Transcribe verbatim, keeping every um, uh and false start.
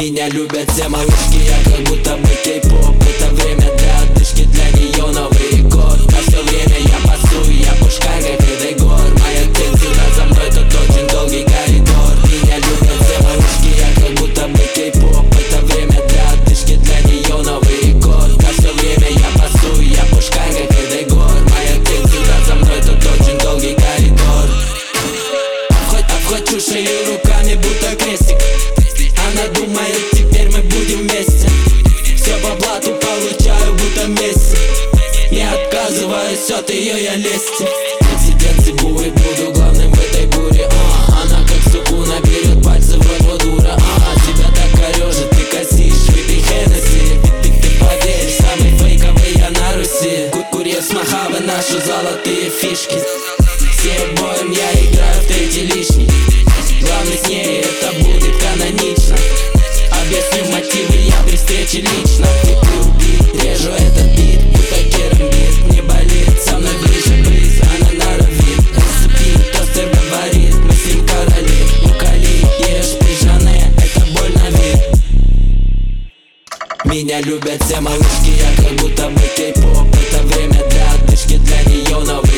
Меня любят все малышки, я как будто бы кей-поп. Это время для отдышки, для нее Новый год. На все время я пасую, я пушка, как этой гор. Моя тень всегда за мной, тут очень долгий коридор. Меня любят все малышки, я как будто бы кей-поп. Это время для отдышки, для нее Новый год. На все время я пасую, я пушка, как этой гор. Моя тень всегда за мной, тут очень долгий коридор. Обхвачу шею руками, будто крестик. Она думает, теперь мы будем вместе. Все по блату получаю, будто Месси. Не отказываюсь от ее я лести. Президент Цибури, буду главным в этой буре. а, Она как сукуна берет пальцы в рот, вот дура. а, Тебя так корежит, ты косишь, выпей Хеннесси. Ты, ты, ты поверь, самый фейковый я на Руси. Курьер с Мохавы, наши золотые фишки. Все боем, я играю в третий лишний. Главный с ней, это будет канонично. Объясню мотивы, я при встрече лично. Люби, режу этот бит, будто керамбит. Не болит, со мной ближе близ, она норовит. Рецепт, тостер говорит, мы с ним короли. Уколи, ешь, пижане, это боль на вид. Меня любят все малышки, я как будто бы кей-поп. Это время для отдышки, для нее Новый